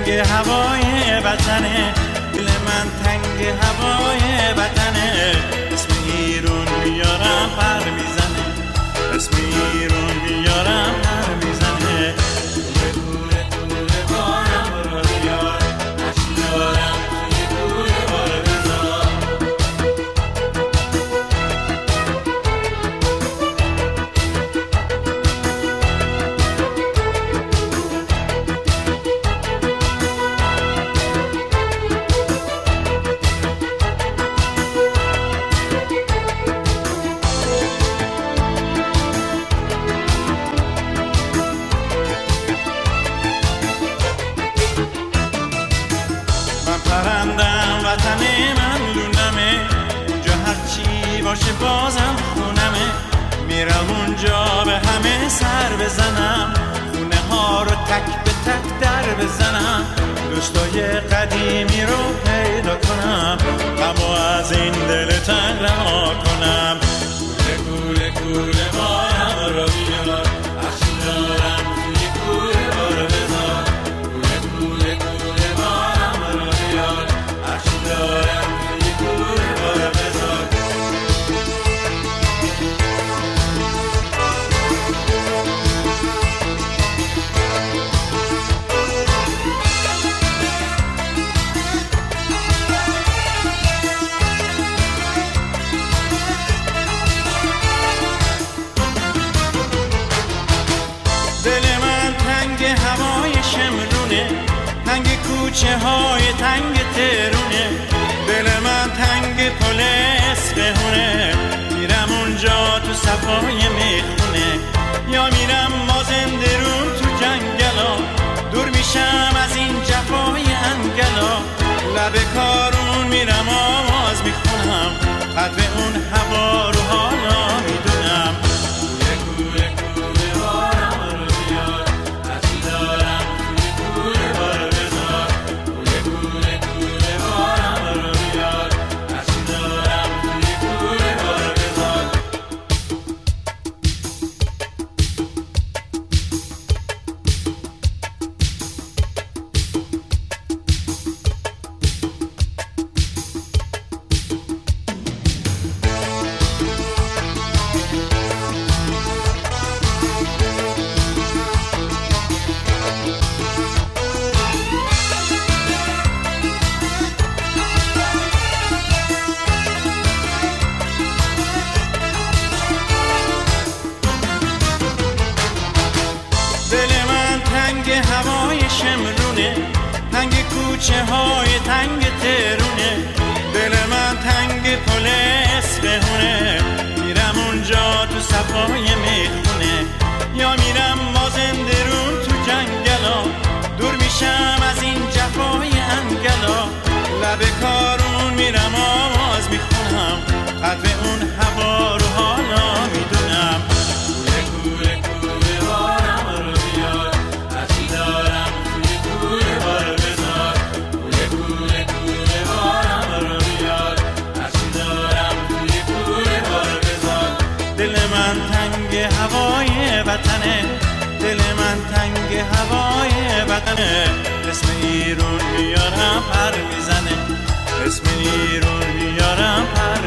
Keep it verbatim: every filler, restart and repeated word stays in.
تنگ هوای وطنه، دل من تنگ هوای وطنه. اسم ایران میارم پر میزنه، اسم ایران میارم پر میزنه. کوره کوره کوره بارم رو بیار، عشق دارم توی کوره بار بذار. پرندم وطن من لونمه، اونجا هرچی باشه بازم خونمه. میرم اونجا به همه سر بزنم، خونه ها رو تک به تک در بزنم. دوستای قدیمی رو پیدا کنم، غمو از این دل تنگ رها کنم. کوله کوله کوله بارم رو بیار، عشق دارم توی کوله بار بذار. کوله کوله کوله بارم رو بیار، عشق دارم توی کوله بار بذار. دل من تنگ هوای شمرونه، تنگ کوچه های تنگ ترونه. دل من تنگ پل اصفهونه، میرم اونجا تو صفای میخونه. یا میرم مازندرون تو جنگلا، دور میشم از این جفای انگلا. لب کارون میرم آواز میخونم، قدر اون هوا رو حالا میدونم. کوله کوله کوله بارم رو بیار، عشق دارم توی کوله بار بذار. کوله کوله کوله بارم رو بیار، عشق دارم توی کوله بار بذار. دل من تنگ هوای شمرونه، تنگ کوچه های تنگ ترونه. دل من تنگ پل اصفهونه، میرم اونجا تو صفای میخونه. یا میرم مازندرون تو جنگلا، دور میشم از این جفای انگلا. لب کارون میرم آواز میخونم، قدر اون هوا رو حالا میدونم. کوله کوله کوله بارم رو بیار، عشق دارم توی کوله بار بذار. کوله کوله کوله بارم رو بیار، عشق دارم توی کوله بار بذار. دل من تنگ هوای وطنه، دل من تنگ هوای وطنه. اسم ایران میارم پر میزنه، اسم ایران میارم پر